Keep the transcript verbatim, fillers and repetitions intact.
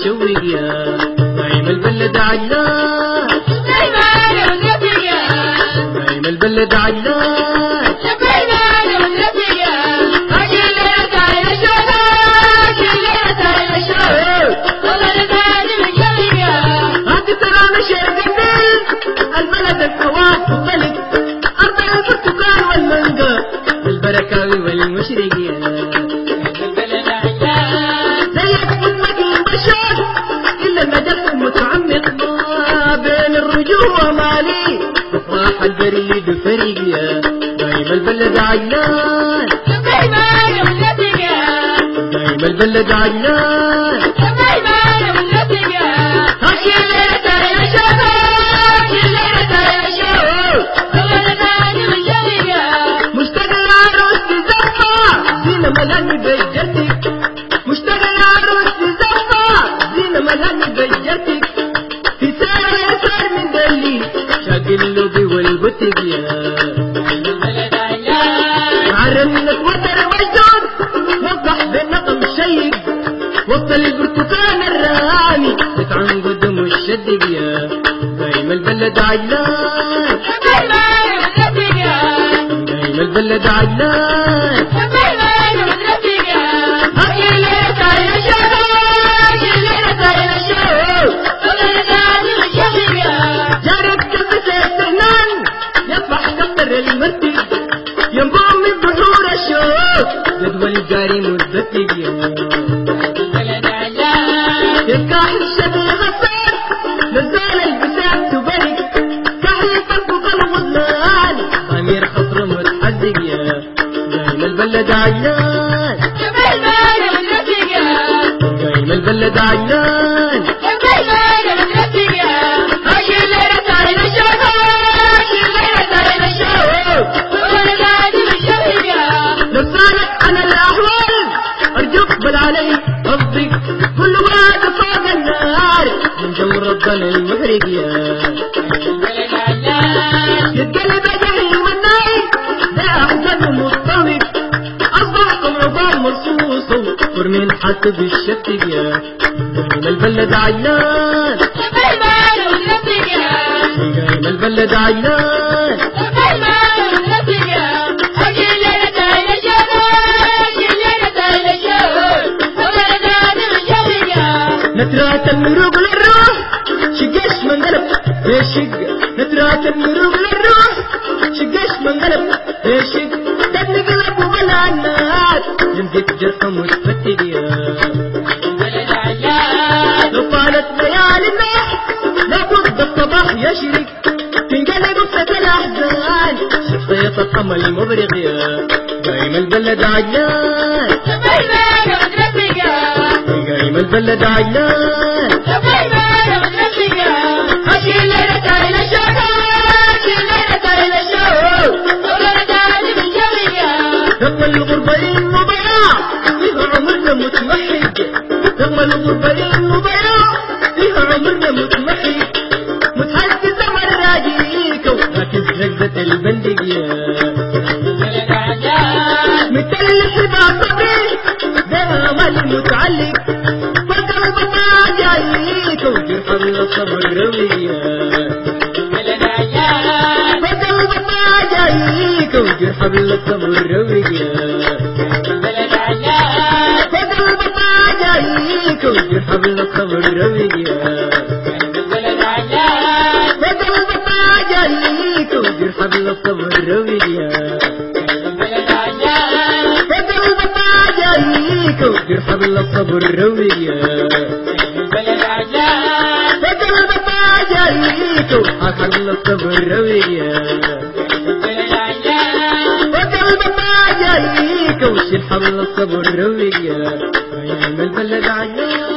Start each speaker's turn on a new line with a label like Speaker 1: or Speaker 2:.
Speaker 1: مشوق يا نايم البلد عجلان نايم البلد عجلان هاتي ترانا شرق النيل البلد الكواك وملك أرض البرتقال والمانجا البركاوي والمشرقية زيك أمك البشر إلا النجف المتعمق ما بين الرجوع ومالي أفراح البريد فريقية دايم البلد عجلان دايم البلد عجلان ملاني بجتك مشتاق العروس تزفى زينة ملاني بجتك في سار يسار من دلي شاق اللبي والبتق يا عرمنك وتر والجود وضح بالنقم شيق وسط البرتقال الراني بتعن قدم الشدق يا دايم البلد عجلان دايم البلد عجلان ينبوع من بحور الشوق جدول جاري مدتك يا يكاح الشبه غفار نزال البسات تبرك كحل طرفك الغضلان ضمير خطر متحزق يا دايم البلد عجلان دايم البلد عجلان لسانك عن الأحوال أرجوك بل علي قصدك كل واد فوق النار من جو ربنا المحرق يا يتقلب جهل والناي لا أحزن مضطرب أصبحكم عظام مرصوصة فرمين حسب الشتق يا دايم البلد عجلان دايم البلد عجلان نترات المروق للروح شقش من قلب يا شق نترات المروق للروح شقش من قلب يا شق دن قلب وبلا الناس يمسك جرحه متفتق يا لو طالت ليالي الناح لابد الصباح يشرق تنقلب قصة الأحزان شخصية القمر مبرق يا دايم البلد عجلان دايم البلد عجلان هشي الليلة تايل الشوق هشي الليلة تايل الشوق رغم الغربة المضيع فيها عمرنا متمحق رغم الغربة المضيع فيها عمرنا متمحق متحسس مراجيك وركز ركزة البندق يا متلف بعصبي ده مالي متعلق فقلب ما جايك وجرح الصبر روية فقلب ما جايك وجرح الصبر روية فقلب ما جايك وجرح الصبر روية فقلب ما جايك وجرح الصبر روية وجرح الصبر روية فقلب ما جايك وحكى الصبر روية فقلب ما جايك وشرح الصبر روية دايم البلد عجلان